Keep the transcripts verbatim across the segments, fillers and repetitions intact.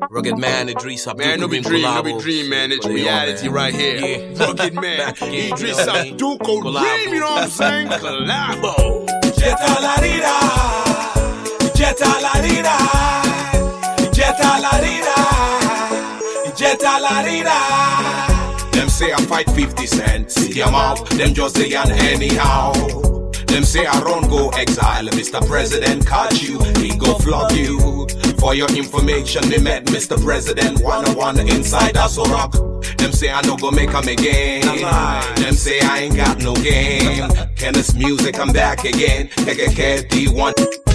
Rugged man, Idris Abdul Man, no be dream, no be dream, man. It's reality right here. Yeah. Rugged man, Idris Abdul Kareem, you know what I'm saying? Collabo. Jetta la rida, Jetta la rida, Jetta la rida, Jetta la rida. Them say I fight fifty cents, see them out, them just say and anyhow. Them say I run go exile, Mister President catch you, he go flog you. For your information, they met Mister President one-on-one inside Aso Rock. Them say I no go make 'em again. Them say I ain't got no game. Kenneth's music, I'm back again. K K K D one.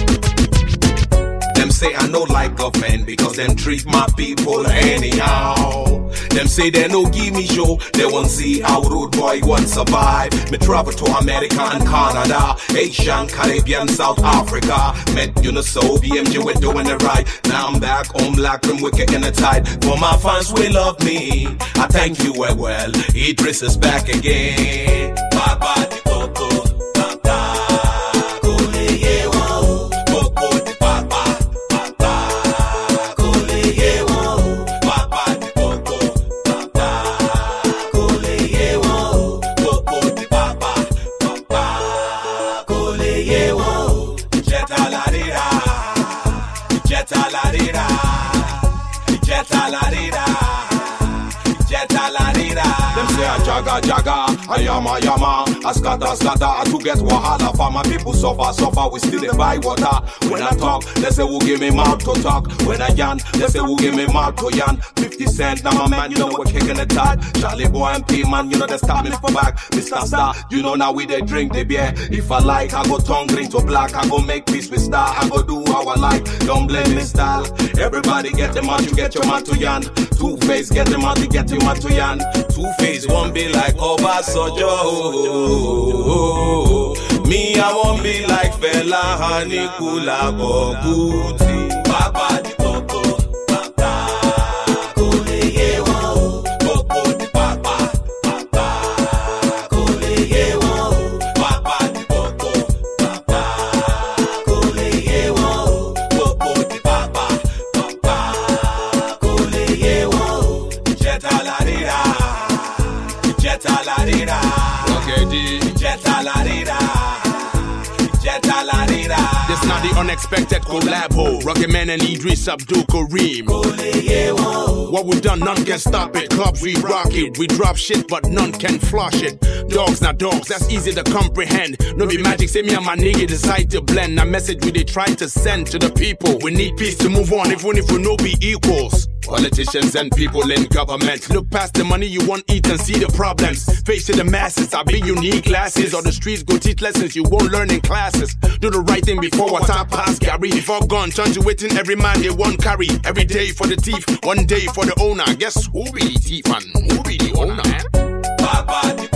Them say I no like government because them treat my people anyhow. Them say they no give me show, they won't see how rude boy won't survive. Me travel to America and Canada, Asian, Caribbean, South Africa. Met you know so B M G we're doing it right. Now I'm back home black and wicked in the tide. For my fans will love me, I thank you well well. Idris is back again. Baba di Coco. Jaga jaga, I yama yama, I scatter scatter, I to get wahala for my people suffer suffer, we still dey buy water. When I talk, they say who give me mouth to talk. When I yarn, they say who give me mouth to yarn. Fifty cent, now my man, you know we're kicking the tide. Charlie boy and P man, you know they stop me from back. Mister Star, you know now we they drink the beer. If I like, I go tongue green to black, I go make peace with Star, I go do how I like. Don't blame me style. Everybody get them out, you get your man to yarn. Two Face, get them out, you get your man to yarn. Two Face, one be like Obasanjo. Me, I won't be like Fela Anikula Boguti. Baba di Coco. This not the unexpected collabo. Rugged Man and Idris Abdul Kareem. What we done, none can stop it. Clubs, we rock it. We drop shit, but none can flush it. Dogs, not dogs, that's easy to comprehend. No be magic, say me and my nigga decide to blend. A message we they try to send to the people. We need peace to move on, even if we no be equals. Politicians and people in government, look past the money you won't eat and see the problems. Face to the masses, I be unique glasses. Or the streets go teach lessons you won't learn in classes. Do the right thing before what time pass, Gary. Before gone, turn to waiting every man they won't carry. Every day for the thief, one day for the owner. Guess who be the thief and who be the owner? Baba